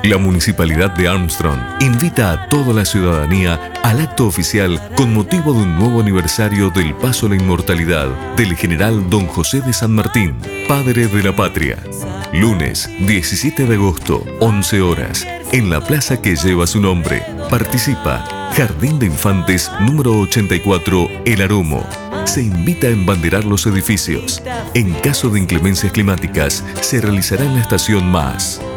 La Municipalidad de Armstrong invita a toda la ciudadanía al acto oficial con motivo de un nuevo aniversario del paso a la inmortalidad del general Don José de San Martín, padre de la patria. Lunes 17 de agosto, 11 horas, en la plaza que lleva su nombre. Participa Jardín de Infantes número 84, El Aromo. Se invita a embanderar los edificios. En caso de inclemencias climáticas, se realizará en la estación Más.